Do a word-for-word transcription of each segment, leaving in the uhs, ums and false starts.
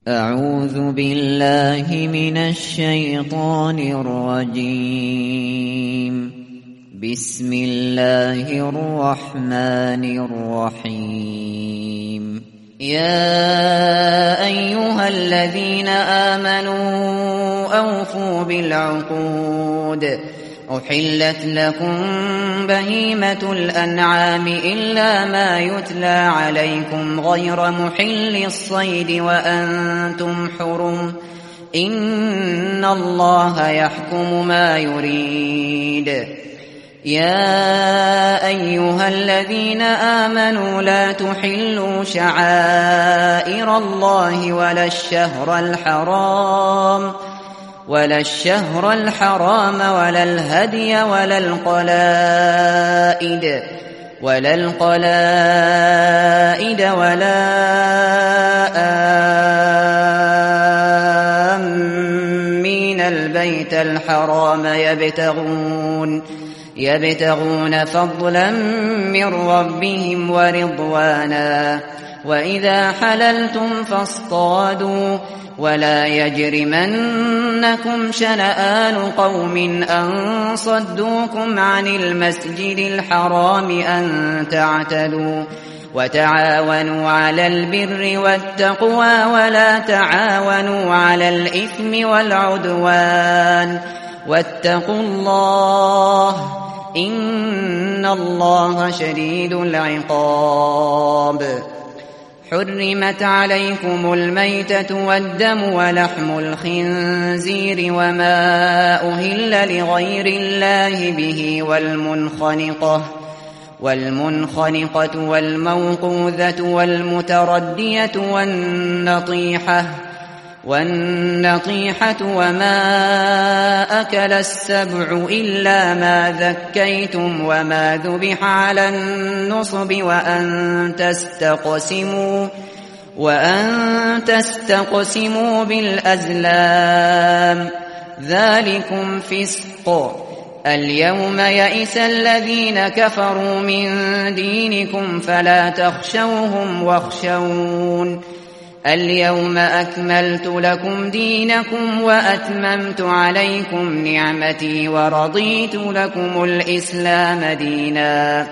أعوذ بالله من الشيطان الرجيم. بسم الله الرحمن الرحيم. يا أيها الذين آمنوا أوفوا بالعقود. أحلت لكم بهيمة الأنعام إلا ما يتلى عليكم غير محل الصيد وأنتم حرم. إن الله يحكم ما يريد. يا أيها الذين آمنوا لا تحلوا شعائر الله ولا الشهر الحرام ولا الشهر الحرام ولا الهدي ولا القلائد ولا القلائد ولا آمين البيت الحرام يبتغون يبتغون فضلا من ربهم ورضوانا. وإذا حللتم فاصطادوا ولا يجرمنكم شنآن قوم أن صدوكم عن المسجد الحرام أن تعتدوا. وتعاونوا على البر والتقوى ولا تعاونوا على الإثم والعدوان. واتقوا الله إن الله شديد العقاب. حرمت عليكم الميتة والدم ولحم الخنزير وما أهل لغير الله به والمنخنقة والمنخنقة والموقوذة والمتردية والنطيحة والنطيحة وما أكل السبع إلا ما ذكيتم وما ذبح على النصب وأن تستقسموا وأن تستقسموا بالأزلام ذلكم فسق. اليوم يئس الذين كفروا من دينكم فلا تخشوهم واخشون. اليوم أكملت لكم دينكم وأتممت عليكم نعمتي ورضيت لكم الإسلام دينا.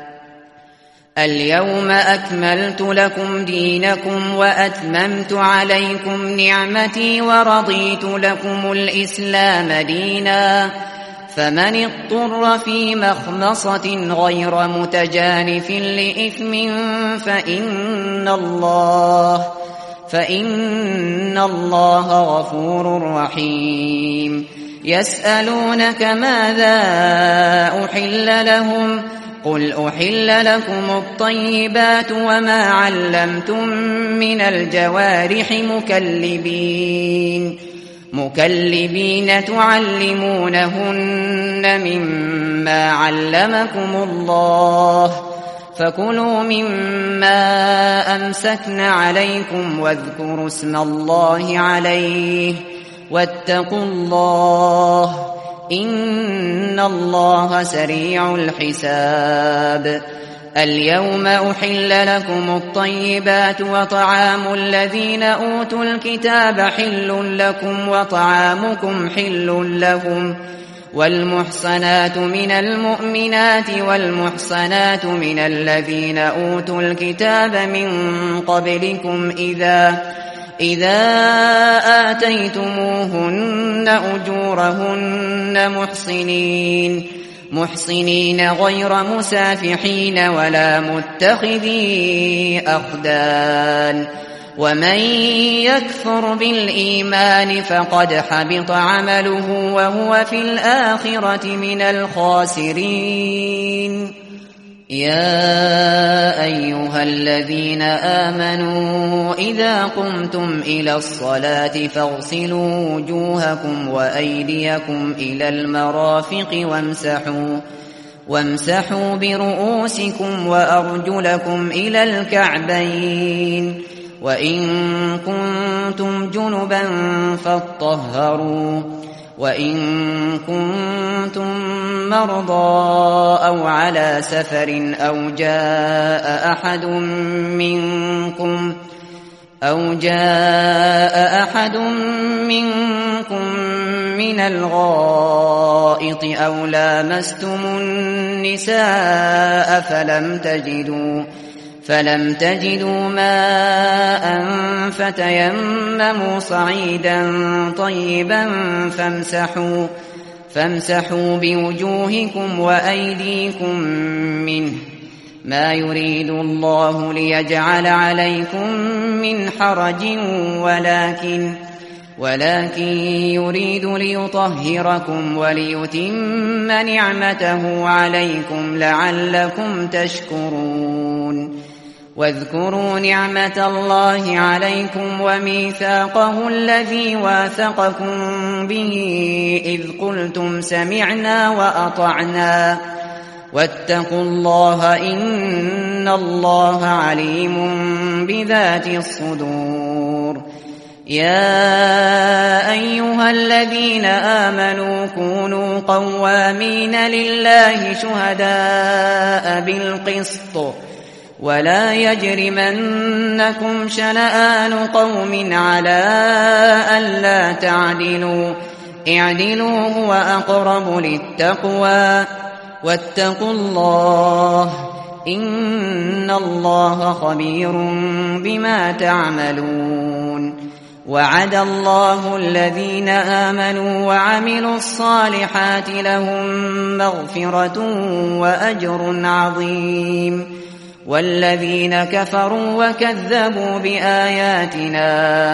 اليوم أكملت لكم دينكم وأتممت عليكم نعمتي ورضيت لكم الإسلام دينا. فمن اضطر في مخمصة غير متجانف لإثم فإن الله فإن الله غفور رحيم. يسألونك ماذا أحل لهم قل أحل لكم الطيبات وما علمتم من الجوارح مكلبين مكلبين تعلمونهن مما علمكم الله فكلوا مما أمسكن عليكم واذكروا اسم الله عليه واتقوا الله إن الله سريع الحساب. اليوم أحل لكم الطيبات وطعام الذين أوتوا الكتاب حل لكم وطعامكم حل لهم. والمحصنات من المؤمنات والمحصنات من الذين أوتوا الكتاب من قبلكم إذا إذا آتيتموهن أجورهن محصنين محصنين غير مسافحين ولا متخذي أخدان. ومن يكفر بالإيمان فقد حبط عمله وهو في الآخرة من الخاسرين. يا أيها الذين آمنوا إذا قمتم إلى الصلاة فاغسلوا وجوهكم وأيديكم إلى المرافق وامسحوا وامسحوا برؤوسكم وأرجلكم إلى الكعبين. وإن كنتم جنبا فاطهروا وإن كنتم مرضى أو على سفر أو جاء أحد منكم أو جاء أحد منكم من الغائط أو لامستم النساء فلم تجدوا فلم تجدوا ماء فتيمموا صعيدا طيبا فامسحوا فامسحوا بوجوهكم وأيديكم منه ما يريد الله ليجعل عليكم من حرج ولكن ولكن يريد ليطهركم وليتم نعمته عليكم لعلكم تشكرون واذكروا نعمة الله عليكم وميثاقه الذي واثقكم به إذ قلتم سمعنا وأطعنا واتقوا الله إن الله عليم بذات الصدور يا أيها الذين آمنوا كونوا قوامين لله شهداء بالقسط ولا يجرمنكم شنآن قوم على ألا تعدلوا اعدلوا هو أقرب للتقوى واتقوا الله إن الله خبير بما تعملون وعد الله الذين آمنوا وعملوا الصالحات لهم مغفرة وأجر عظيم والذين كفروا وكذبوا بآياتنا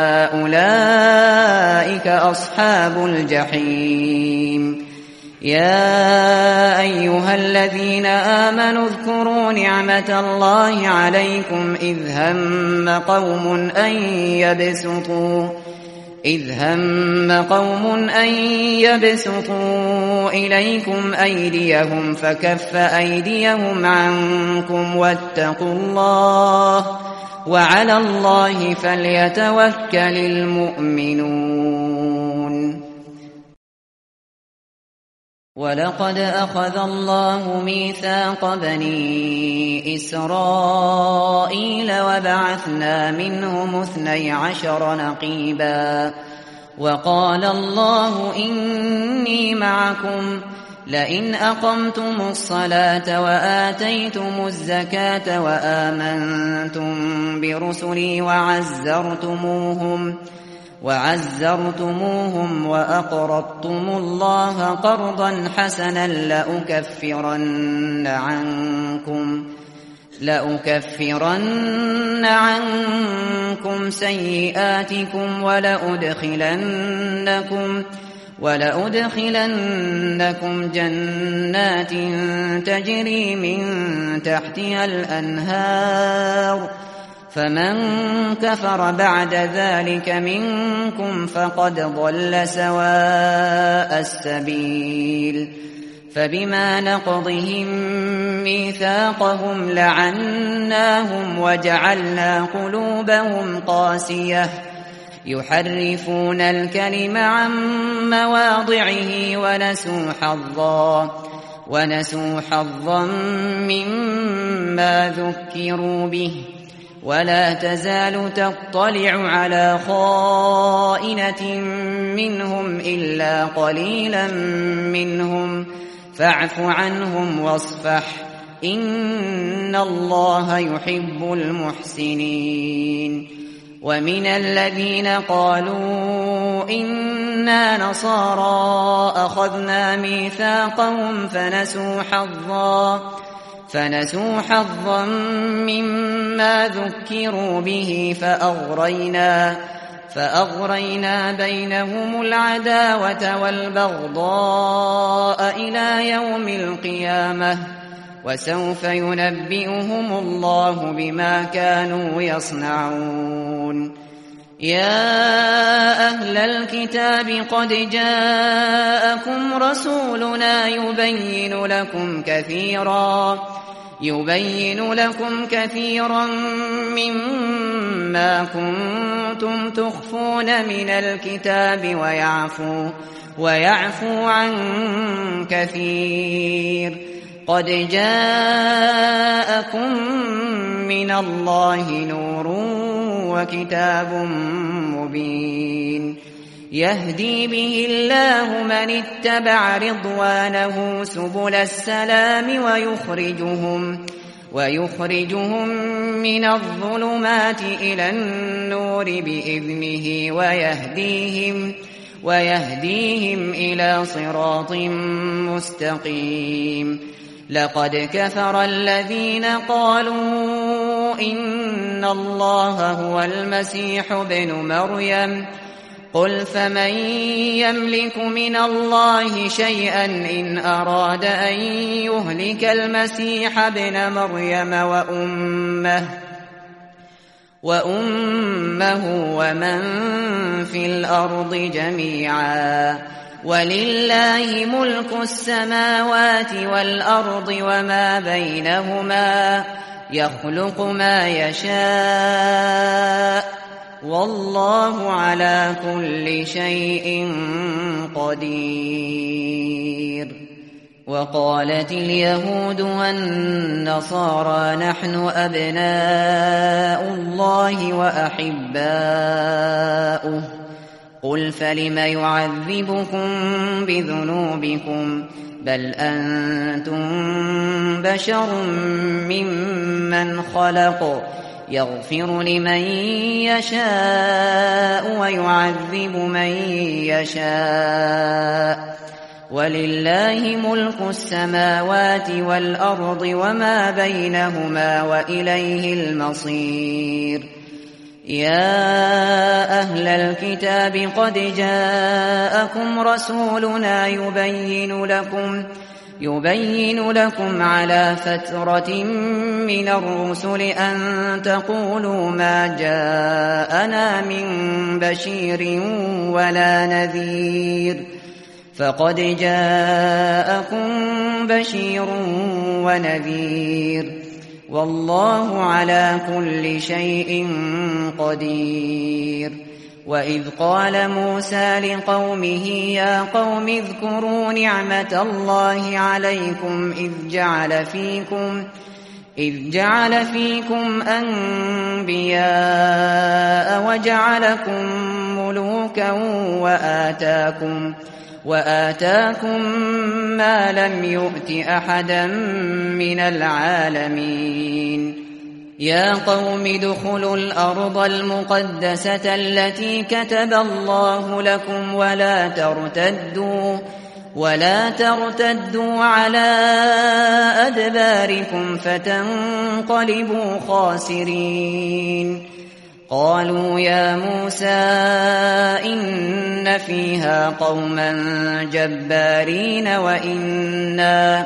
أولئك أصحاب الجحيم يا أيها الذين آمنوا اذكروا نعمة الله عليكم إذ هم قوم أن يبسطوا إذ هم قوم أن يبسطوا إليكم أيديهم فكف أيديهم عنكم واتقوا الله وعلى الله فليتوكل المؤمنون ولقد أخذ الله ميثاق بني إسرائيل وبعثنا منهم اثني عشر نقيبا وقال الله إني معكم لئن أقمتم الصلاة وآتيتم الزكاة وآمنتم برسلي وعزرتموهم وعزرتموهم وأقرضتم الله قرضا حسنا لأكفرن عنكم لأكفرن عنكم سيئاتكم ولأدخلنكم ولأدخلنكم جنات تجري من تحتها الأنهار فمن كفر بعد ذلك منكم فقد ضل سواء السبيل فبما نقضهم ميثاقهم لعناهم وجعلنا قلوبهم قاسية يحرفون الكلم عن مواضعه ونسوا حظا ونسوا حظا مما ذكروا به ولا تزال تطلع على خائنة منهم إلا قليلا منهم فاعف عنهم واصفح إن الله يحب المحسنين ومن الذين قالوا إنا نصارى أخذنا ميثاقهم فنسوا حظا فنسوا حظا مما ذكروا به فأغرينا فأغرينا بينهم العداوة والبغضاء إلى يوم القيامة وسوف ينبئهم الله بما كانوا يصنعون يا أهل الكتاب قد جاءكم رسولنا يبين لكم كثيرا يبين لكم كثيرا مما كنتم تخفون من الكتاب ويعفو ويعفو عن كثير قد جاءكم من الله نور وكتاب مبين يهدي به الله من اتبع رضوانه سبل السلام ويخرجهم ويخرجهم من الظلمات إلى النور بإذنه ويهديهم ويهديهم إلى صراط مستقيم لقد كفر الذين قالوا إن الله هو المسيح ابن مريم قل فمن يملك من الله شيئا إن أراد أن يهلك المسيح ابن مريم وأمه وأمه ومن في الأرض جميعا ولله ملك السماوات والأرض وما بينهما يخلق ما يشاء والله على كل شيء قدير وقالت اليهود والنصارى نحن أبناء الله وأحباؤه قل فلم يعذبكم بذنوبكم بل أنتم بشر ممن خلق يغفر لمن يشاء ويعذب من يشاء ولله ملك السماوات والأرض وما بينهما وإليه المصير يا أهل الكتاب قد جاءكم رسولنا يبين لكم يبين لكم على فترة من الرسل أن تقولوا ما جاءنا من بشير ولا نذير فقد جاءكم بشير ونذير والله على كل شيء قدير وإذ قال موسى لقومه يا قوم اذكروا نعمة الله عليكم إذ جعل فيكم إذ جعل فيكم أنبياء وجعلكم ملوكا وآتاكم وآتاكم ما لم يؤت أحدا من العالمين يا قوم ادخلوا الأرض المقدسة التي كتب الله لكم ولا ترتدوا ولا ترتدوا على أدباركم فتنقلبوا خاسرين قالوا يا موسى إن فيها قوما جبارين وإنا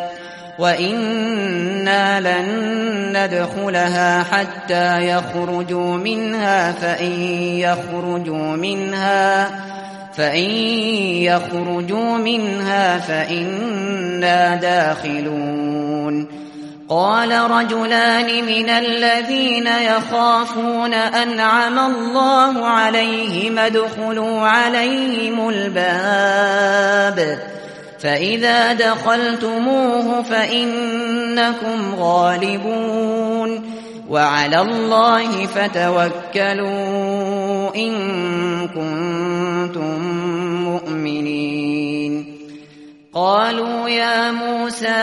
وإنا لن ندخلها حتى يخرجوا منها فإن يخرجوا منها فإن يخرجوا منها فإنا داخلون قال رجلان من الذين يخافون أنعم الله عليهم ادخلوا عليهم الباب فإذا دخلتموه فإنكم غالبون وعلى الله فتوكلوا إن كنتم مؤمنين قالوا يا موسى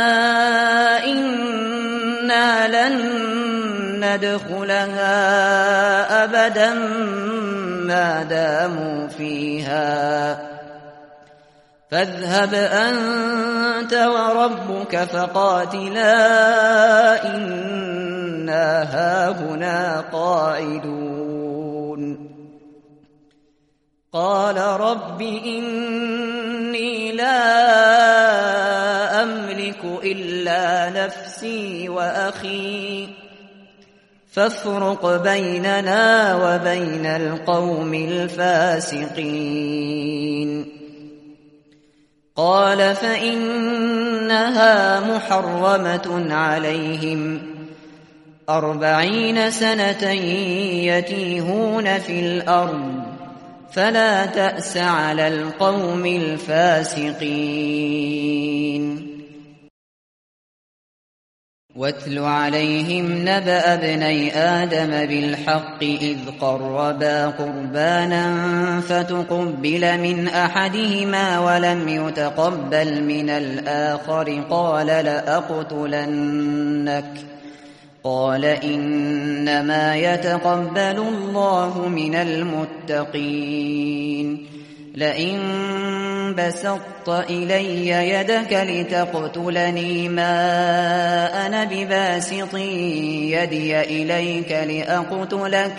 إنا لن ندخلها أبدا ما داموا فيها فاذهب أنت وربك فقاتلا إنا هاهنا قاعدون قال رب إني لا أملك إلا نفسي وأخي فافرق بيننا وبين القوم الفاسقين قال فإنها محرمة عليهم أربعين سنة يتيهون في الأرض فلا تأس على القوم الفاسقين واتل عليهم نبأ ابني آدم بالحق إذ قربا قربانا فتقبل من أحدهما ولم يتقبل من الآخر قال لأقتلنك قال إنما يتقبل الله من المتقين لئن بسطت إلي يدك لتقتلني ما أنا بباسط يدي إليك لأقتلك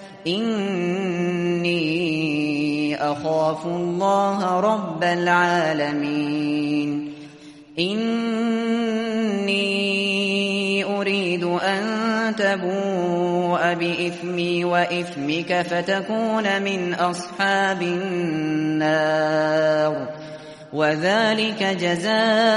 إني أخاف الله رب العالمين إني أريد أن تبوء بإثمي وإثمك فتكون من أصحاب النار وذلك جزاء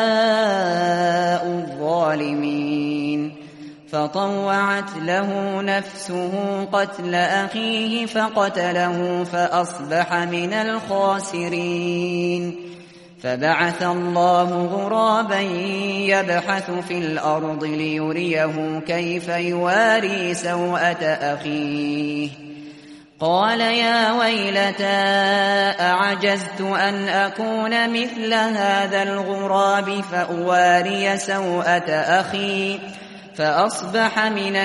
الظالمين فطوعت له نفسه قتل أخيه فقتله فأصبح من الخاسرين فبعث الله غرابا يبحث في الأرض ليريه كيف يواري سوءة أخيه قال يا ويلتى أعجزت أن أكون مثل هذا الغراب فأواري سوءة أخي فأصبح من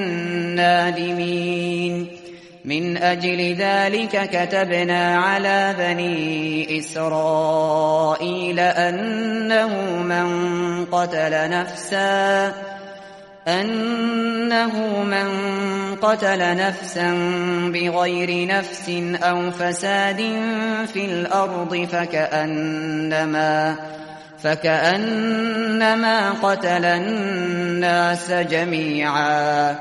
النادمين من أجل ذلك كتبنا على بني إسرائيل أنه من قتل نفسا أنه من قتل نفسا بغير نفس أو فساد في الأرض فكأنما فكأنما قتل الناس جميعا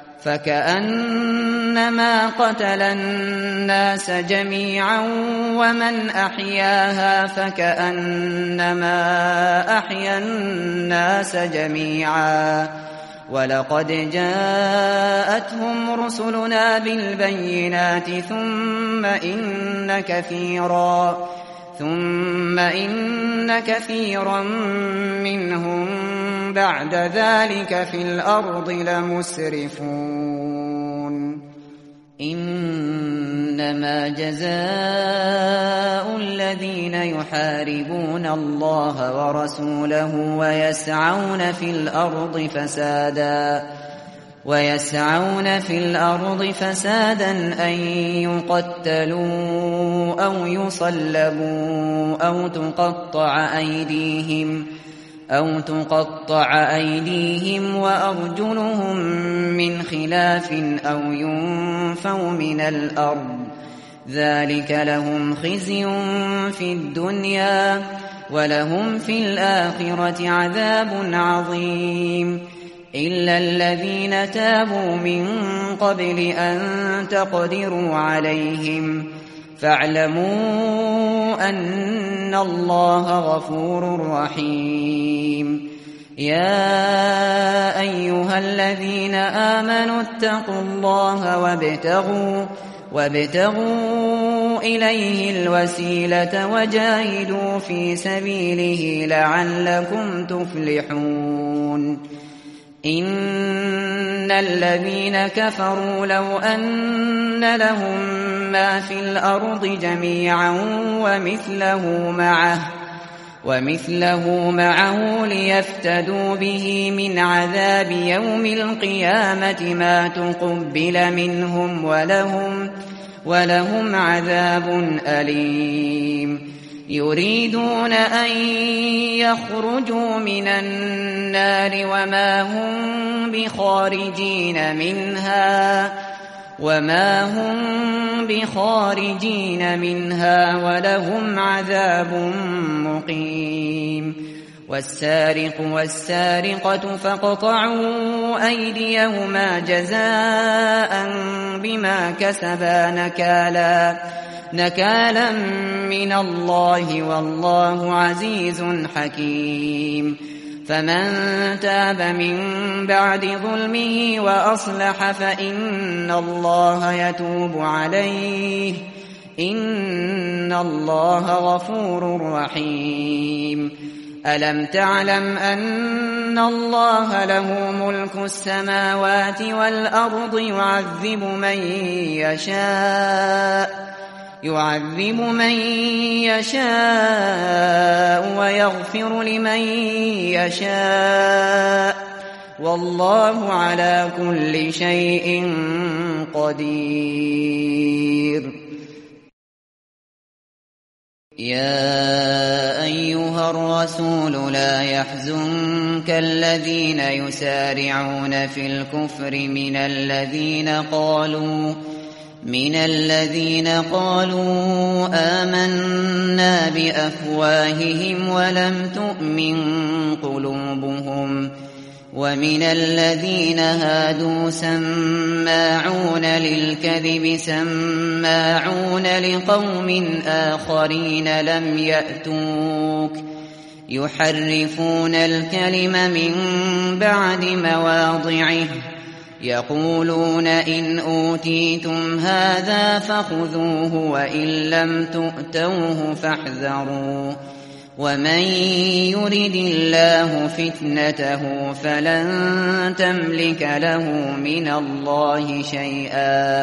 فكأنما قتل الناس جميعا ومن أحياها فكأنما أحيا الناس جميعا ولقد جاءتهم رسلنا بالبينات ثم إن كثيرا ثم إن كثيرا منهم بعد ذلك في الأرض لمسرفون إنما جزاء الذين يحاربون الله ورسوله ويسعون في الأرض فسادا ويسعون في الأرض فسادا أن يقتلوا أو يصلبوا أو تقطع أيديهم أو تقطع أيديهم وأرجلهم من خلاف أو ينفوا من الأرض ذلك لهم خزي في الدنيا ولهم في الآخرة عذاب عظيم إلا الذين تابوا من قبل أن تقدروا عليهم فاعلموا أن الله غفور رحيم يا أيها الذين آمنوا اتقوا الله وابتغوا وابتغوا إليه الوسيلة وجاهدوا في سبيله لعلكم تفلحون إن الذين كفروا لو أن لهم ما في الأرض جميعا ومثله معه ومثله معه ليفتدوا به من عذاب يوم القيامة ما تقبل منهم ولهم ولهم عذاب أليم يريدون أن يخرجوا من النار وما هم بخارجين منها وما هم بخارجين منها ولهم عذاب مقيم والسارق والسارقة فاقطعوا أيديهما جزاء بما كسبا نكالا نكالا من الله والله عزيز حكيم فمن تاب من بعد ظلمه وأصلح فإن الله يتوب عليه إن الله غفور رحيم ألم تعلم أن الله له ملك السماوات والأرض يعذب من يشاء يعذب من يشاء ويغفر لمن يشاء والله على كل شيء قدير. يا أيها الرسول لا يحزنك الذين يسارعون في الكفر من الذين قالوا من الذين قالوا آمنا بأفواههم ولم تؤمن قلوبهم ومن الذين هادوا سماعون للكذب سماعون لقوم آخرين لم يأتوك يحرفون الكلم من بعد مواضعه يقولون إن أوتيتم هذا فخذوه وإن لم تؤتوه فاحذروا ومن يرد الله فتنته فلن تملك له من الله شيئا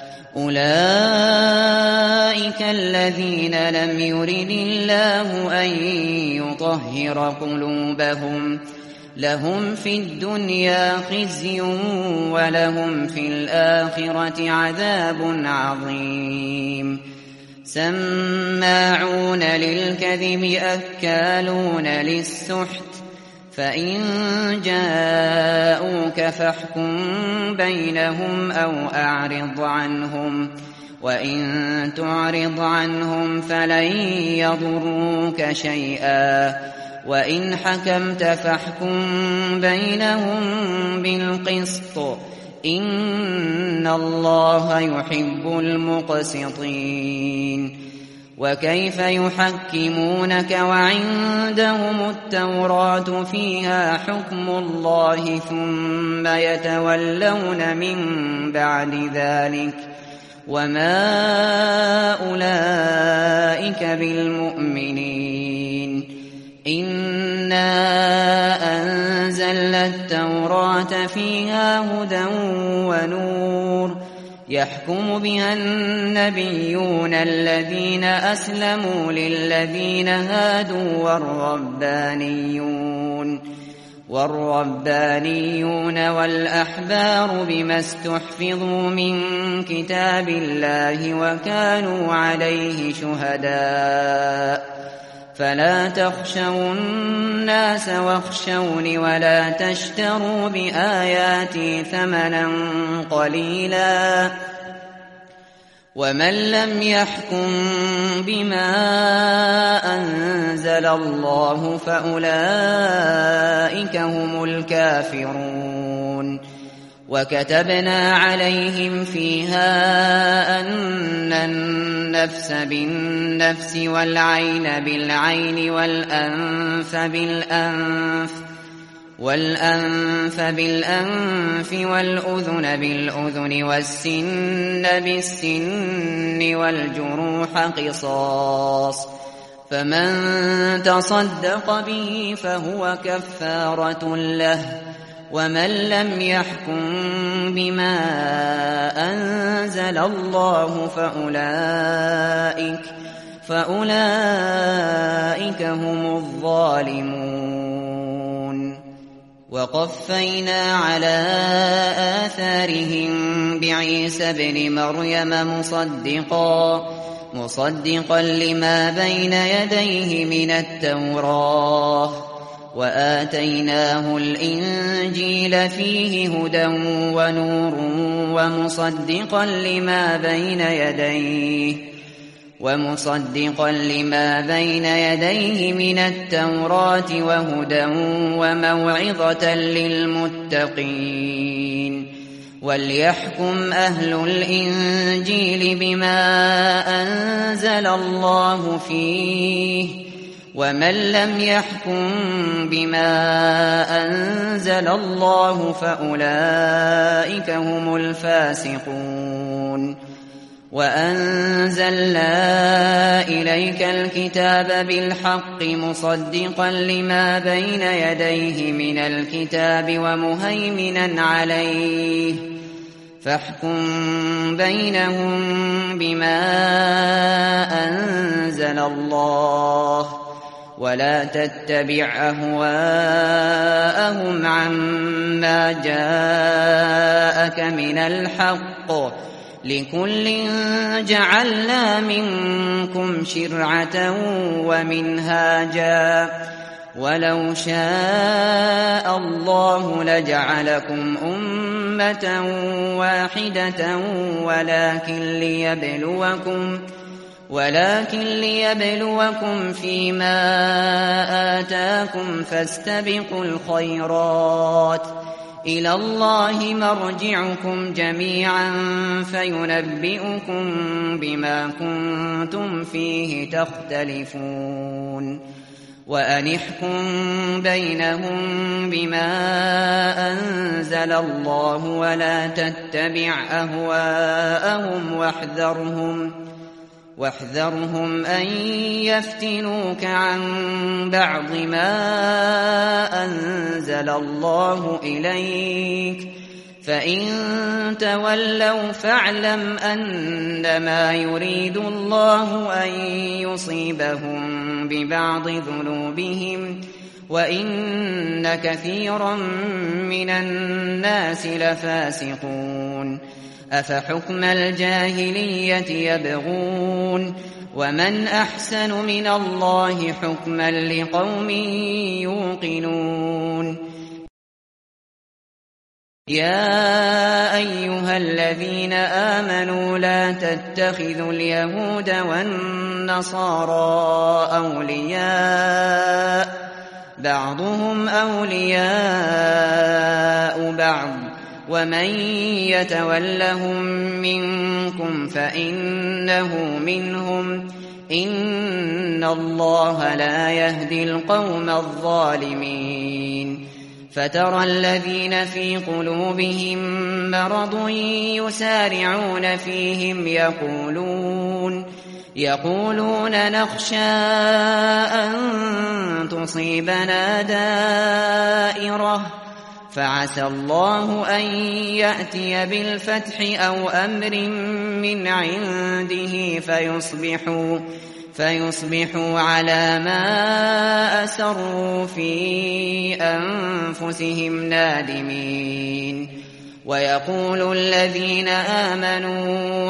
أولئك الذين لم يرد الله أن يطهر قلوبهم لهم في الدنيا خزي ولهم في الآخرة عذاب عظيم سماعون للكذب أكالون للسحت فإن جاءوك فاحكم بينهم أو أعرض عنهم وإن تعرض عنهم فلن يضروك شيئا وإن حكمت فاحكم بينهم بالقسط إن الله يحب المقسطين. وكيف يحكمونك وعندهم التوراة فيها حكم الله ثم يتولون من بعد ذلك وما أولئك بالمؤمنين. إنا أنزلنا التوراة فيها هدى ونور يحكم بها النبيون الذين أسلموا للذين هادوا والربانيون والربانيون والأحبار بما استحفظوا من كتاب الله وكانوا عليه شهداء فلا تخشوا الناس واخشوني ولا تشتروا بآياتي ثمنا قليلا ومن لم يحكم بما أنزل الله فأولئك هم الكافرون. وكتبنا عليهم فيها أن النفس بالنفس والعين بالعين والأنف بالأنف والأنف بالأنف والأذن بالأذن والسن بالسن والجروح قصاص فمن تصدق به فهو كفارة له ومن لم يحكم بما أنزل الله فأولئك فأولئك هم الظالمون. وقفينا على آثارهم بعيسى ابن مريم مصدقا مصدقا لما بين يديه من التوراة وآتيناه الإنجيل فيه هدى ونور ومصدقا لما بين يديه ومصدقا لما بين يديه من التوراة وهدى وموعظة للمتقين. وليحكم أهل الإنجيل بما أنزل الله فيه ومن لم يحكم بما أنزل الله فأولئك هم الفاسقون. وأنزلنا إليك الكتاب بالحق مصدقا لما بين يديه من الكتاب ومهيمنا عليه فاحكم بينهم بما أنزل الله ولا تتبع أهواءهم عما جاءك من الحق لكل جعلنا منكم شرعة ومنهاجا ولو شاء الله لجعلكم أمة واحدة ولكن ليبلوكم ولكن ليبلوكم فيما آتاكم فاستبقوا الخيرات إلى الله مرجعكم جميعا فينبئكم بما كنتم فيه تختلفون وأن احكم بينهم بما أنزل الله ولا تتبع أهواءهم واحذرهم واحذرهم أن يفتنوك عن بعض ما أنزل الله إليك فإن تولوا فاعلم أنما يريد الله أن يصيبهم ببعض ذنوبهم وإن كثيرا من الناس لفاسقون أفحكم الجاهلية يبغون ومن أحسن من الله حكما لقوم يوقنون يا أيها الذين آمنوا لا تتخذوا اليهود والنصارى أولياء بعضهم أولياء بعض ومن يتولهم منكم فإنه منهم إن الله لا يهدي القوم الظالمين فترى الذين في قلوبهم مرض يسارعون فيهم يقولون يقولون نخشى أن تصيبنا دائرة فعسى الله أن يأتي بالفتح أو أمر من عنده فيصبحوا فيصبحوا على ما أسروا في أنفسهم نادمين ويقول الذين آمنوا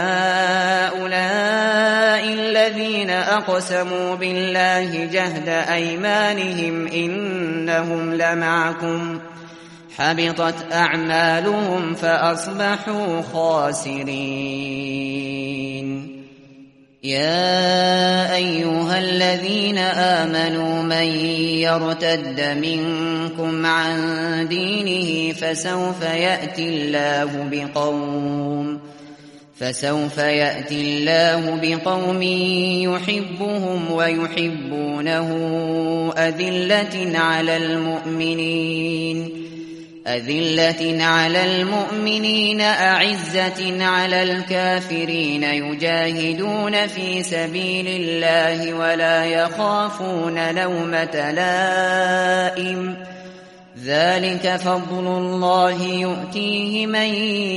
أهؤلاء الذين أقسموا بالله جهد أيمانهم إنهم لمعكم حبطت أعمالهم فأصبحوا خاسرين يا أيها الذين آمنوا من يرتد منكم عن دينه فسوف يأتي الله بقوم فسوف يأتي الله بقوم يحبهم ويحبونه أذلة على المؤمنين أذلة على المؤمنين أعزة على الكافرين يجاهدون في سبيل الله ولا يخافون لومة لائم ذلك فضل الله يؤتيه من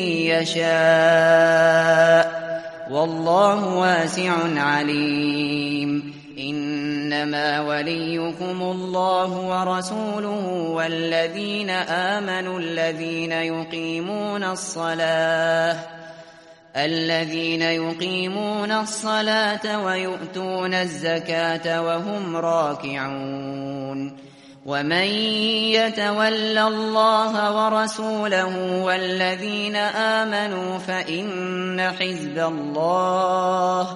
يشاء والله واسع عليم إنما وليكم الله ورسوله والذين آمنوا الذين يقيمون الصلاة الذين يقيمون الصلاة ويؤتون الزكاة وهم راكعون ومن يتول الله ورسوله والذين آمنوا فإن حزب الله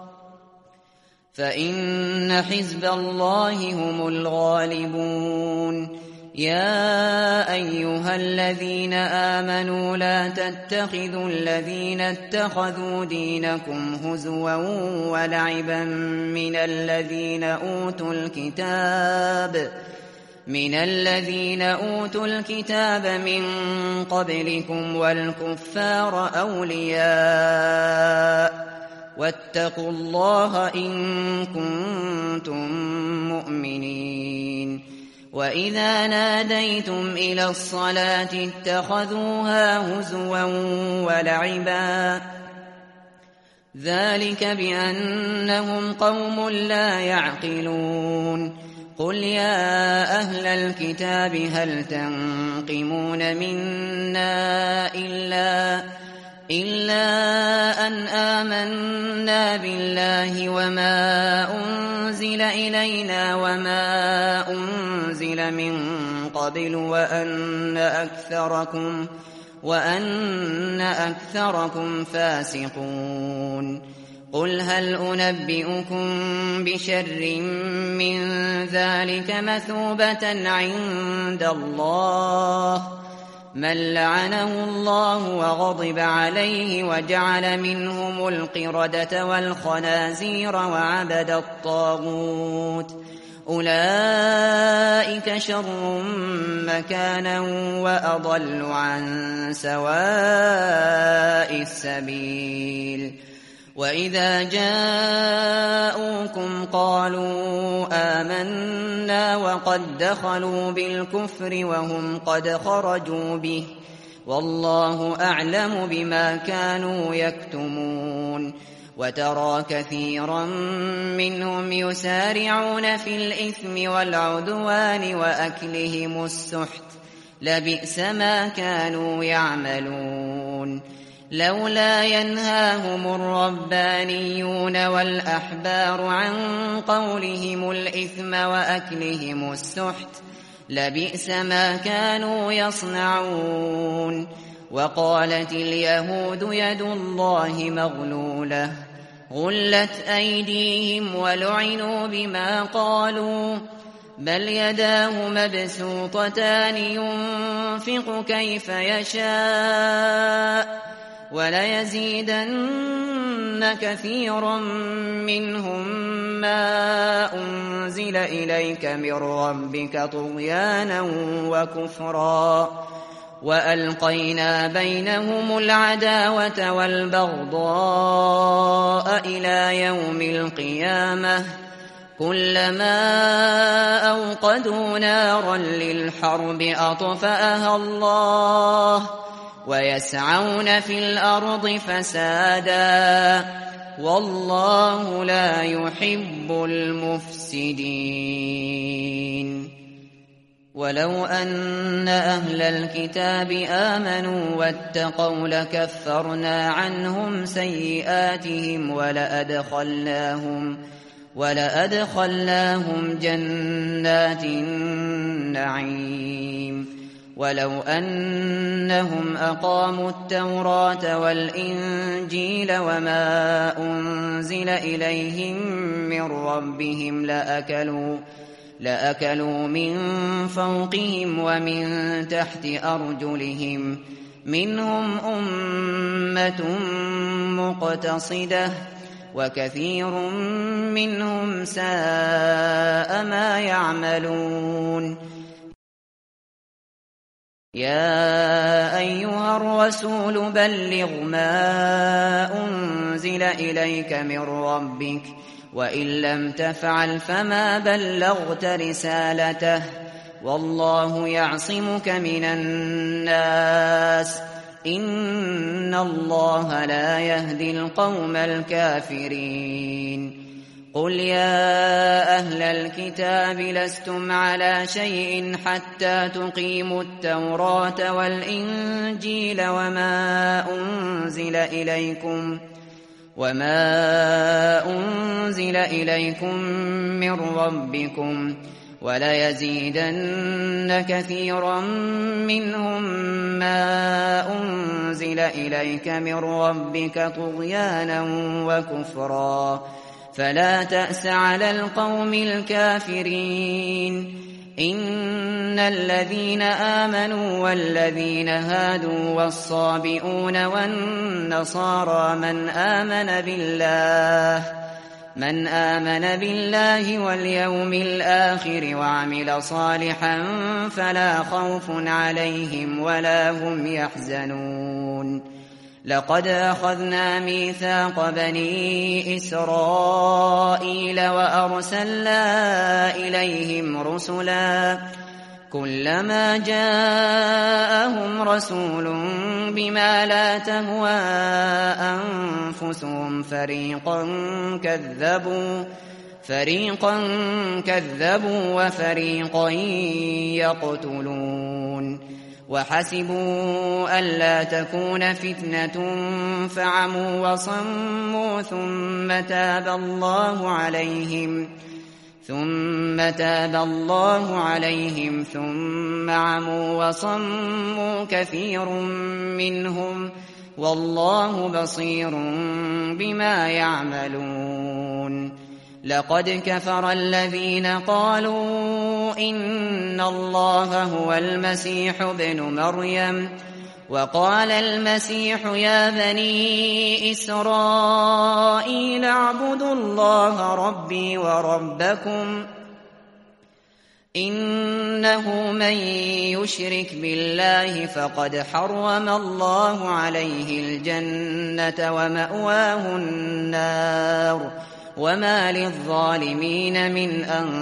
فإن حزب الله هم الغالبون يا أيها الذين آمنوا لا تتخذوا الذين اتخذوا دينكم هزوا ولعبا من الذين أوتوا الكتاب من الذين أوتوا الكتاب من قبلكم والكفار أولياء واتقوا الله إن كنتم مؤمنين وإذا ناديتم إلى الصلاة اتخذوها هزوا ولعبا ذلك بأنهم قوم لا يعقلون قل يا أهل الكتاب هل تنقمون منا إلا إلا أن آمنا بالله وما أنزل إلينا وما أنزل من قبل وأن أكثركم وأن أكثركم فاسقون قل هل أنبئكم بشر من ذلك مثوبة عند الله من لعنه الله وغضب عليه وجعل منهم القردة والخنازير وعبد الطاغوت أولئك شر مكانا وأضل عن سواء السبيل وإذا جاءوكم قالوا آمنا وقد دخلوا بالكفر وهم قد خرجوا به والله أعلم بما كانوا يكتمون وترى كثيرا منهم يسارعون في الإثم والعدوان وأكلهم السحت لبئس ما كانوا يعملون لولا ينهاهم الربانيون والأحبار عن قولهم الإثم وأكلهم السحت لبئس ما كانوا يصنعون وقالت اليهود يد الله مغلولة غلت أيديهم ولعنوا بما قالوا بل يداه مبسوطتان ينفق كيف يشاء وليزيدن كثيرا منهم ما أنزل إليك من ربك طغيانا وكفرا وألقينا بينهم العداوة والبغضاء إلى يوم القيامة كلما أوقدوا نارا للحرب أطفأها الله ويسعون في الأرض فسادا والله لا يحب المفسدين ولو أن أهل الكتاب آمنوا واتقوا لكفرنا عنهم سيئاتهم ولأدخلناهم ولأدخلناهم جنات النعيم ولو أنهم أقاموا التوراة والإنجيل وما أنزل إليهم من ربهم لأكلوا لأكلوا من فوقهم ومن تحت أرجلهم منهم أمة مقتصدة وكثير منهم ساء ما يعملون يا أيها الرسول بلغ ما أنزل إليك من ربك وإن لم تفعل فما بلغت رسالته والله يعصمك من الناس إن الله لا يهدي القوم الكافرين قل يا أهل الكتاب لستم على شيء حتى تقيموا التوراة والإنجيل وما أنزل إليكم وما أنزل إليكم من ربكم وليزيدن كثيرا منهم ما أنزل إليك من ربك طغيانا وكفرا فلا تأس على القوم الكافرين إن الذين آمنوا والذين هادوا والصابئون والنصارى من آمن بالله من آمن بالله واليوم الآخر وعمل صالحا فلا خوف عليهم ولا هم يحزنون لقد أخذنا ميثاق بني إسرائيل وأرسلنا إليهم رسلا كلما جاءهم رسول بما لا تهوى أنفسهم فريقا كذبوا فريقا كذبوا وفريقا يقتلون وحسبوا ألا تكون فتنة فعموا وصموا ثم تاب الله عليهم ثم تاب الله عليهم ثم عموا وصموا كثير منهم والله بصير بما يعملون لقد كفر الذين قالوا إن الله هو المسيح ابن مريم وقال المسيح يا بني إسرائيل اعبدوا الله ربي وربكم إنه من يشرك بالله فقد حرم الله عليه الجنة ومأواه النار وما للظالمين من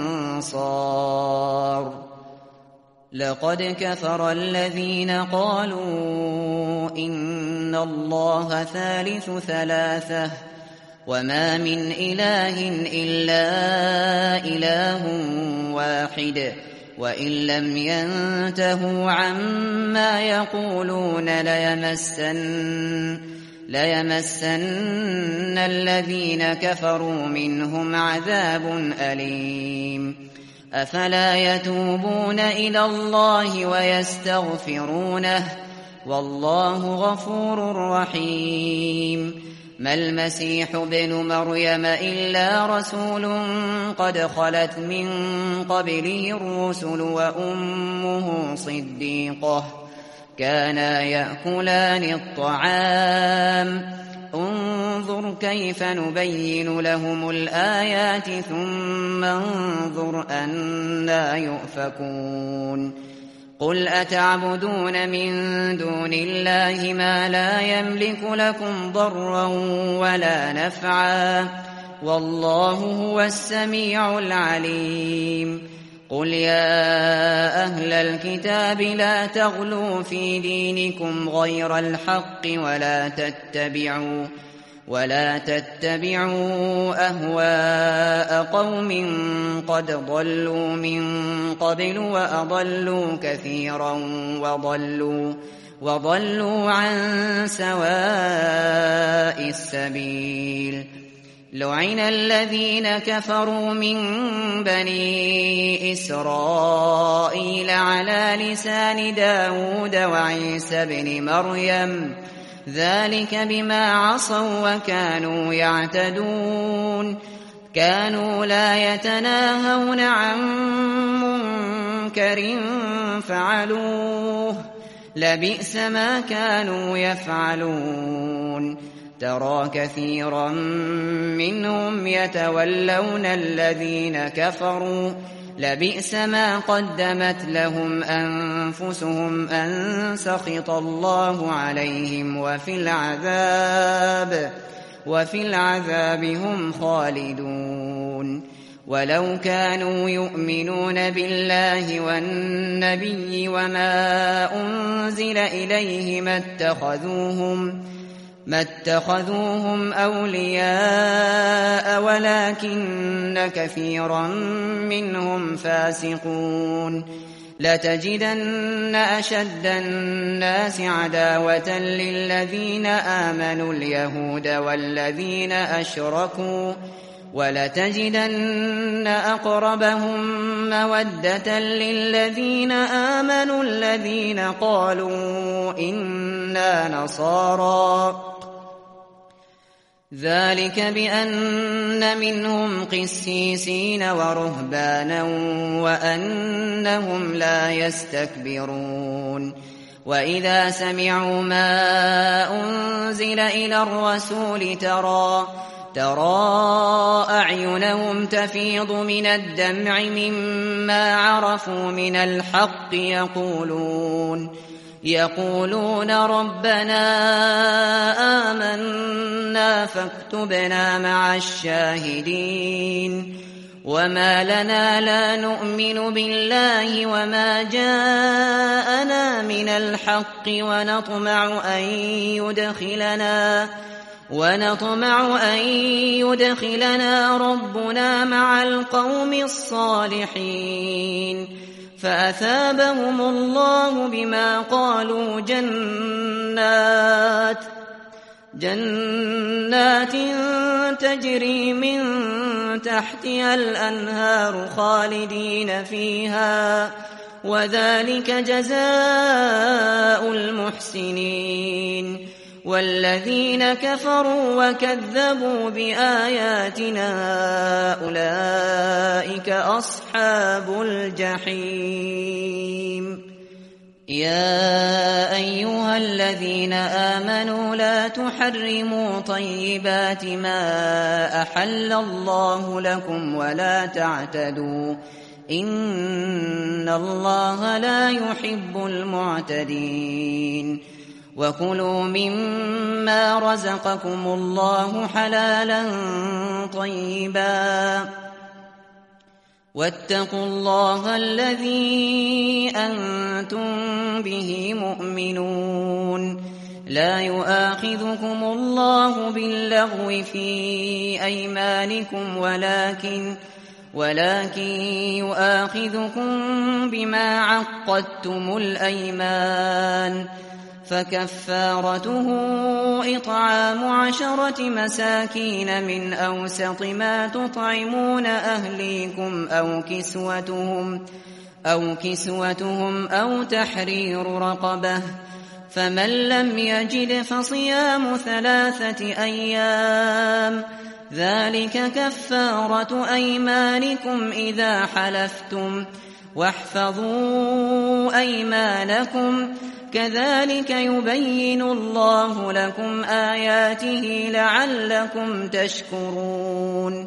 أنصار لقد كفر الذين قالوا إن الله ثالث ثلاثة وما من إله إلا إله واحد وإن لم ينتهوا عما يقولون ليمسن ليمسن الذين كفروا منهم عذاب أليم أفلا يتوبون إلى الله ويستغفرونه والله غفور رحيم ما المسيح ابن مريم إلا رسول قد خلت من قبله الرسل وأمه صديقة كانا يأكلان الطعام انظر كيف نبين لهم الآيات ثم انظر أنا يؤفكون قل أتعبدون من دون الله ما لا يملك لكم ضرا ولا نفعا والله هو السميع العليم قل يا أهل الكتاب لا تغلوا في دينكم غير الحق ولا تتبعوا ولا تتبعوا أهواء قوم قد ضلوا من قبل وأضلوا كثيرا وضلوا وضلوا عن سواء السبيل لعن الذين كفروا من بني إسرائيل على لسان داود وعيسى بن مريم ذلك بما عصوا وكانوا يعتدون كانوا لا يتناهون عن منكر فعلوه لبئس ما كانوا يفعلون ترى كثيرا منهم يتولون الذين كفروا لبئس ما قدمت لهم أنفسهم أن سخط الله عليهم وفي العذاب وفي العذاب هم خالدون ولو كانوا يؤمنون بالله والنبي وما أنزل إليه ما اتخذوهم ما اتخذوهم أولياء ولكن كثيرا منهم فاسقون لتجدن أشد الناس عداوة للذين آمنوا اليهود والذين أشركوا ولتجدن أقربهم مودة للذين آمنوا الذين قالوا إنا نصارى ذلك بأن منهم قسيسين ورهبانا وأنهم لا يستكبرون وإذا سمعوا ما أنزل إلى الرسول ترى ترى أعينهم تفيض من الدمع مما عرفوا من الحق يقولون يقولون ربنا آمنا فاكتبنا مع الشاهدين وما لنا لا نؤمن بالله وما جاءنا من الحق ونطمع أن يدخلنا ونطمع أن يدخلنا ربنا مع القوم الصالحين فأثابهم الله بما قالوا جنات جنات تجري من تحتها الأنهار خالدين فيها وذلك جزاء المحسنين والذين كفروا وكذبوا بآياتنا أولئك أصحاب الجحيم يا أيها الذين آمنوا لا تحرموا طيبات ما أحل الله لكم ولا تعتدوا إن الله لا يحب المعتدين وكلوا مما رزقكم الله حلالا طيبا واتقوا الله الذي أنتم به مؤمنون لا يؤاخذكم الله باللغو في أيمانكم ولكن ولكن يؤاخذكم بما عقدتم الأيمان فكفارته إطعام عشرة مساكين من أوسط ما تطعمون أهليكم أو كسوتهم أو كسوتهم أو تحرير رقبة فمن لم يجد فصيام ثلاثة أيام ذلك كفارة أيمانكم إذا حلفتم واحفظوا أيمانكم كذلك يبين الله لكم آياته لعلكم تشكرون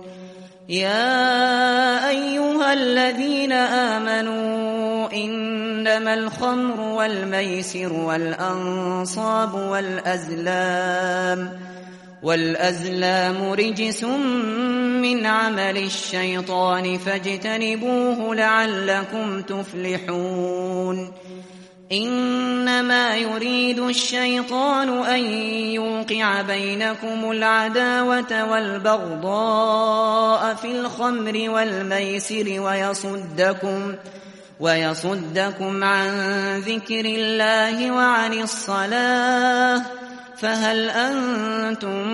يا أيها الذين آمنوا إنما الخمر والميسر والأنصاب والأزلام والأزلام رجس من عمل الشيطان فاجتنبوه لعلكم تفلحون إنما يريد الشيطان أن يوقع بينكم العداوة والبغضاء في الخمر والميسر ويصدكم ويصدكم عن ذكر الله وعن الصلاة فهل أنتم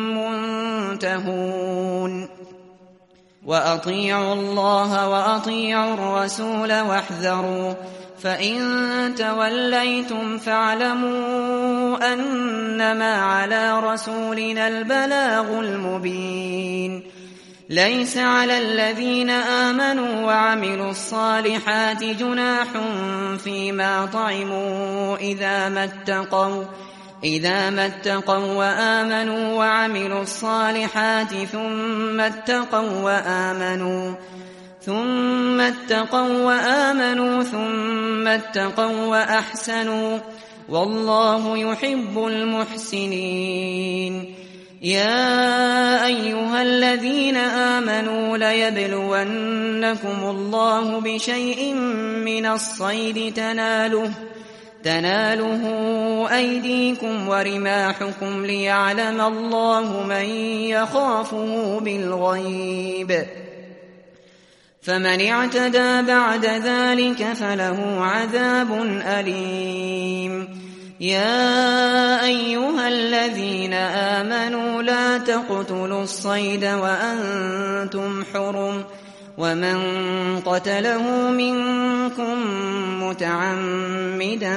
منتهون وأطيعوا الله وأطيعوا الرسول واحذروا فإن توليتم فاعلموا أنما على رسولنا البلاغ المبين ليس على الذين آمنوا وعملوا الصالحات جناح فيما طعموا إذا ما اتقوا إذا ما اتقوا وآمنوا وعملوا الصالحات ثم اتقوا وآمنوا ثم اتقوا وآمنوا ثم اتقوا وأحسنوا والله يحب المحسنين يا أيها الذين آمنوا ليبلونكم الله بشيء من الصيد تناله تناله أيديكم ورماحكم ليعلم الله من يخافه بالغيب فمن اعتدى بعد ذلك فله عذاب أليم يا أيها الذين آمنوا لا تقتلوا الصيد وأنتم حرم ومن قتله منكم متعمدا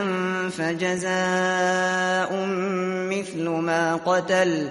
فجزاء مثل ما قتل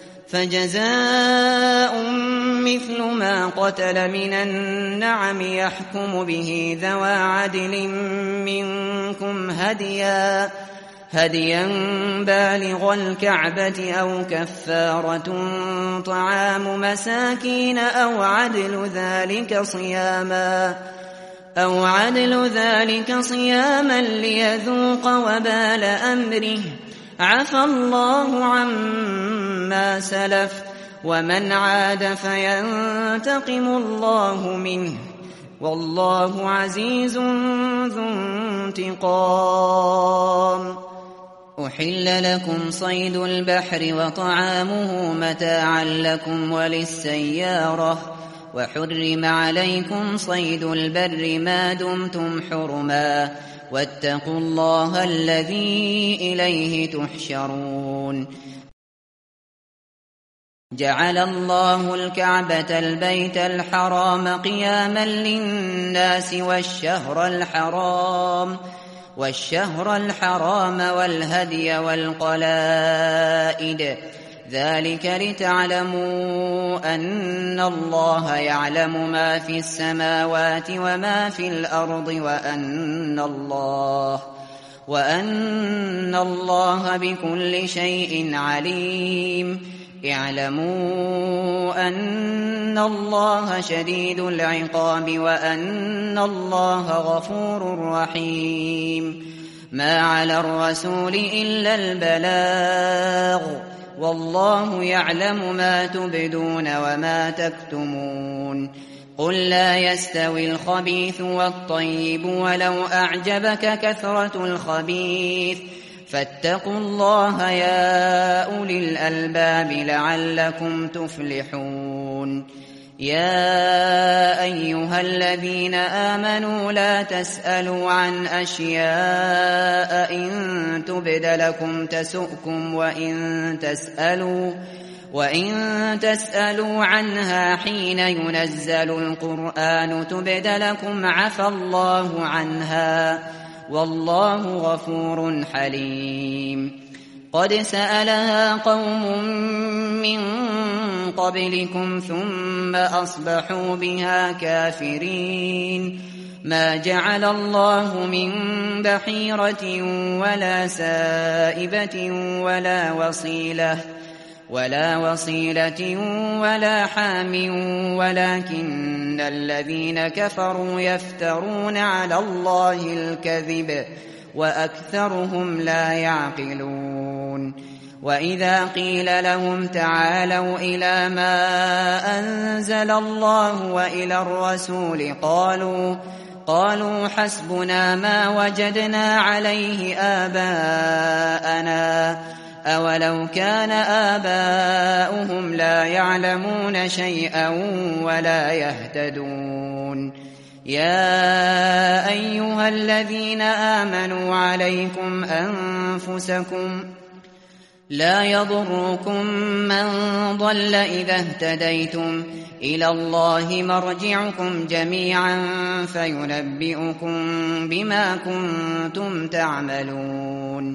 فجزاء مثل ما قتل من النعم يحكم به ذوى عدل منكم هديا هديا بالغ الكعبة أو كفارة طعام مساكين أو عدل ذلك صياما أو عدل ذلك صياما ليذوق وبال أمره عفى الله عما سلف ومن عاد فينتقم الله منه والله عزيز ذو انتقام. أحل لكم صيد البحر وطعامه متاعا لكم وللسيارة وحرم عليكم صيد البر ما دمتم حرما واتقوا الله الذي إليه تحشرون. جعل الله الكعبة البيت الحرام قياما للناس والشهر الحرام والشهر الحرام والهدي والقلائد ذلك لتعلموا أن الله يعلم ما في السماوات وما في الأرض وأن الله وأن الله بكل شيء عليم. اعلموا أن الله شديد العقاب وأن الله غفور رحيم. ما على الرسول إلا البلاغ والله يعلم ما تبدون وما تكتمون. قل لا يستوي الخبيث والطيب ولو أعجبك كثرة الخبيث فاتقوا الله يا أولي الألباب لعلكم تفلحون. يا أيها الذين آمنوا لا تسألوا عن أشياء إن تبد لكم تسؤكم وإن تسألوا وإن تسألوا عنها حين ينزل القرآن تبد لكم عفى الله عنها والله غفور حليم. قد سألها قوم من قبلكم ثم أصبحوا بها كافرين. ما جعل الله من بحيرة ولا سائبة ولا وصيلة ولا وصيلة ولا حام ولكن الذين كفروا يفترون على الله الكذب وأكثرهم لا يعقلون. وإذا قيل لهم تعالوا إلى ما أنزل الله وإلى الرسول قالوا قالوا حسبنا ما وجدنا عليه آباءنا أولو كان آباؤهم لا يعلمون شيئا ولا يهتدون. يا أيها الذين آمنوا عليكم أنفسكم لا يضركم من ضل إذا اهتديتم إلى الله مرجعكم جميعا فينبئكم بما كنتم تعملون.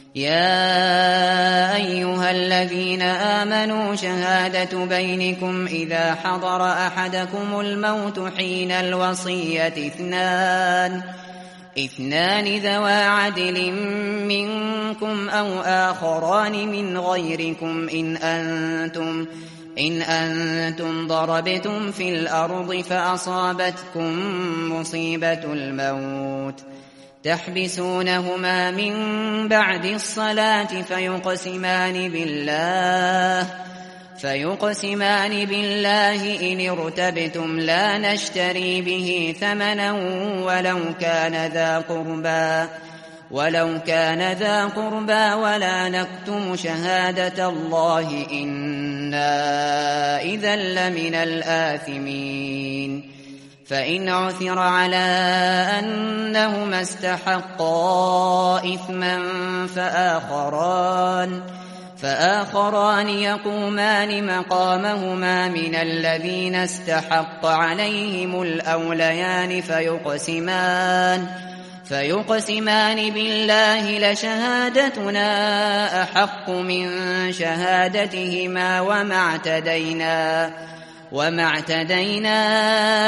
يا أيها الذين آمنوا شهادة بينكم إذا حضر أحدكم الموت حين الوصية اثنان اثنان ذوى عدل منكم أو آخران من غيركم إن أنتم إن أنتم ضربتم في الأرض فأصابتكم مصيبة الموت تحبسونهما من بعد الصلاة فيقسمان بالله فيقسمان بالله إن ارتبتم لا نشتري به ثمنا ولو كان ذا قربى ولو كان ذا قربى ولا نكتم شهادة الله إنا إذا لمن الآثمين. فإن عثر على أنهما استحقا إثما فآخران فآخران يقومان مقامهما من الذين استحق عليهم الأوليان فيقسمان فيقسمان بالله لشهادتنا أحق من شهادتهما وما اعتدينا وما اعتدينا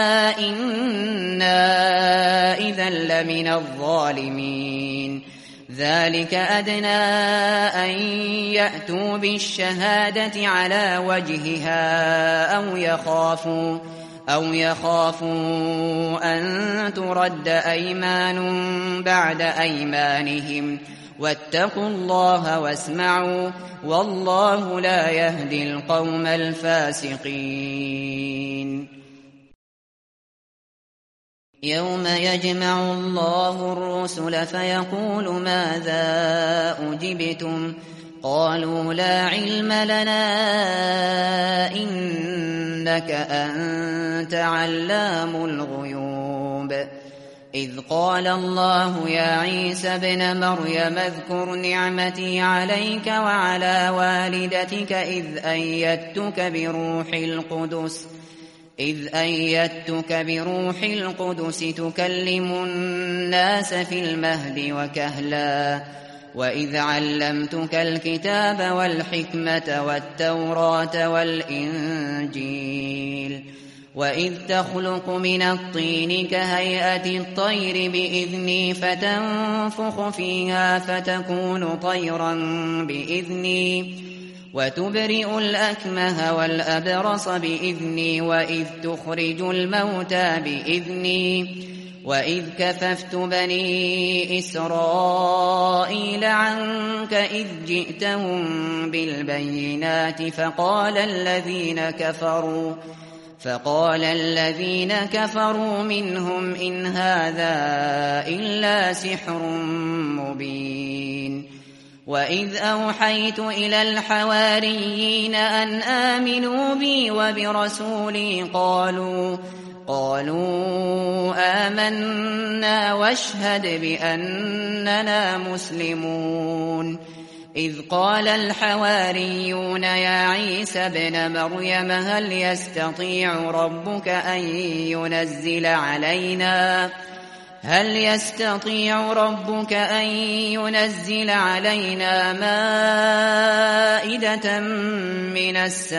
إنا إذا لمن الظالمين. ذلك أدنى أن يأتوا بالشهادة على وجهها أو يخافوا أو يخافوا أن ترد أيمان بعد أيمانهم واتقوا الله واسمعوا والله لا يهدي القوم الفاسقين. يوم يجمع الله الرسل فيقول ماذا أجبتم قالوا لا علم لنا إنك أنت علام الغيوب. إذ قال الله يا عيسى ابن مريم اذكر نعمتي عليك وعلى والدتك إذ أيدتك بروح القدس إذ أيدتك بروح القدس تكلم الناس في المهد وكهلا وإذ علمتك الكتاب والحكمة والتوراة والإنجيل وإذ تخلق من الطين كهيئة الطير بإذني فتنفخ فيها فتكون طيرا بإذني وتبرئ الأكمه والأبرص بإذني وإذ تخرج الموتى بإذني وإذ كففت بني إسرائيل عنك إذ جئتهم بالبينات فقال الذين كفروا فقال الذين كفروا منهم إن هذا إلا سحر مبين. وإذ أوحيت إلى الحواريين أن آمنوا بي وبرسولي قالوا قالوا آمنا واشهد بأننا مسلمون. إذ قال الحواريون يا عيسى ابن مريم هل يستطيع ربك أن ينزل علينا هل يستطيع ربك أن ينزل علينا مائدة من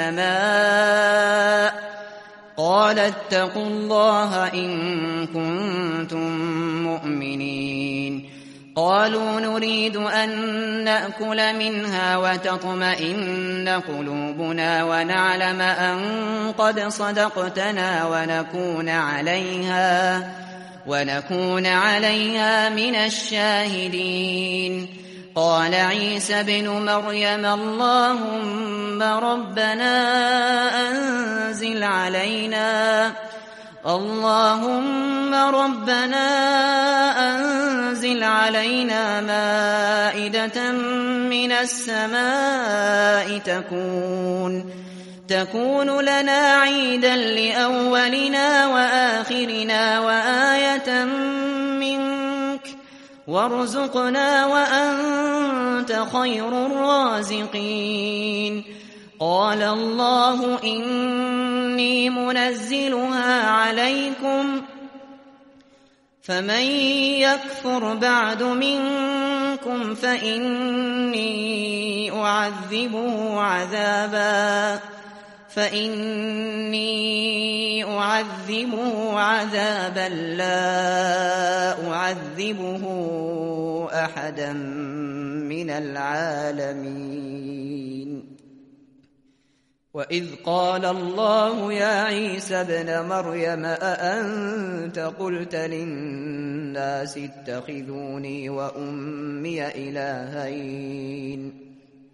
السماء قال اتقوا الله إن كنتم مؤمنين. قالوا نريد أن نأكل منها وتطمئن قلوبنا ونعلم أن قد صدقتنا ونكون عليها ونكون عليها من الشاهدين. قال عيسى ابن مريم اللهم ربنا أنزل علينا اللهم ربنا أنزل علينا مائدة من السماء تكون تكون لنا عيدا لأولنا وآخرنا وآية منك وارزقنا وأنت خير الرازقين. قال الله إني منزلها عليكم فمن يكفر بعد منكم فإني أعذبه عذابا فإني أعذبه عذابا لا أعذبه أحدا من العالمين. وإذ قال الله يا عيسى ابن مريم أأنت قلت للناس اتخذوني وأمي إلهين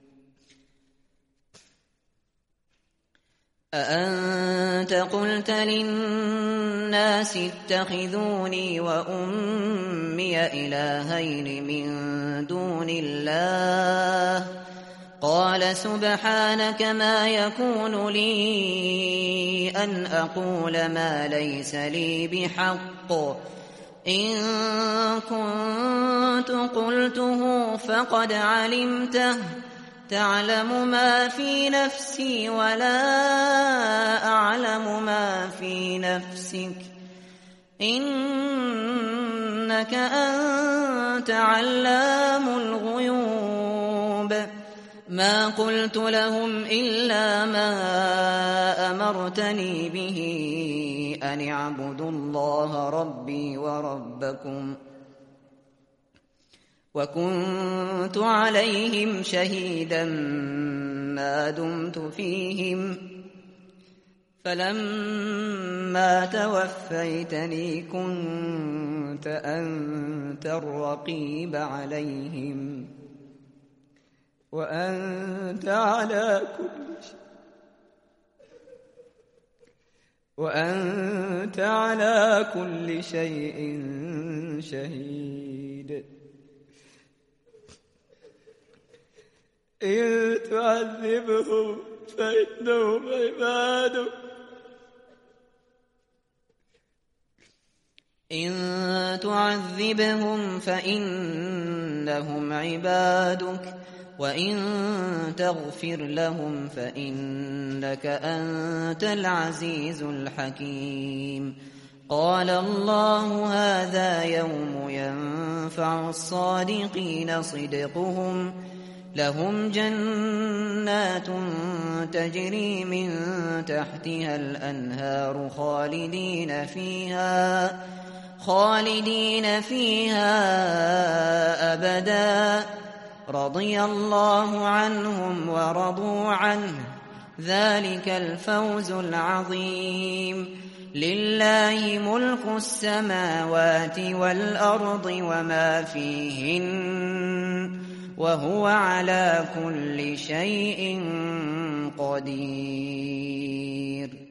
أأنت قلت للناس اتخذوني وأمي إلهين من دون الله قال سبحانك ما يكون لي أن أقول ما ليس لي بحق إن كنت قلته فقد علمته تعلم ما في نفسي ولا أعلم ما في نفسك إنك أنت علام الغيوب. ما قلت لهم إلا ما أمرتني به أن اعبدوا الله ربي وربكم وكنت عليهم شهيدا ما دمت فيهم فلما توفيتني كنت أنت الرقيب عليهم وأنت على كل شيء وأنت على كل شيء شهيد إن تعذبهم فإنهم عبادك إن تعذبهم فإنهم عبادك وإن تغفر لهم فإنك أنت العزيز الحكيم قال الله هذا يوم ينفع الصادقين صدقهم لهم جنات تجري من تحتها الأنهار خالدين فيها خالدين فيها أبدا رضي الله عنهم ورضوا عنه ذلك الفوز العظيم لله ملك السماوات والأرض وما فيهن وهو على كل شيء قدير